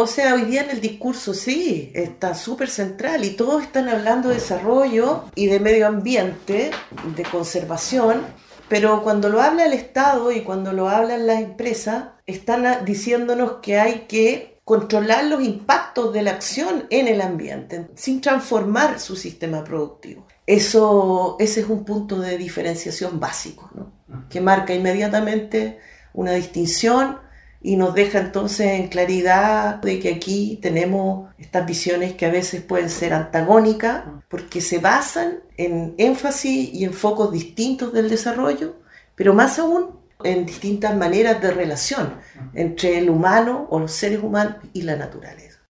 o sea, hoy día en el discurso sí, está súper central y todos están hablando de desarrollo y de medio ambiente, de conservación, pero cuando lo habla el Estado y cuando lo hablan las empresas, están diciéndonos que hay que controlar los impactos de la acción en el ambiente, sin transformar su sistema productivo. Ese es un punto de diferenciación básico, ¿no? Que marca inmediatamente una distinción y nos deja entonces en claridad de que aquí tenemos estas visiones que a veces pueden ser antagónicas porque se basan en énfasis y en focos distintos del desarrollo, pero más aún en distintas maneras de relación entre el humano o los seres humanos y la naturaleza.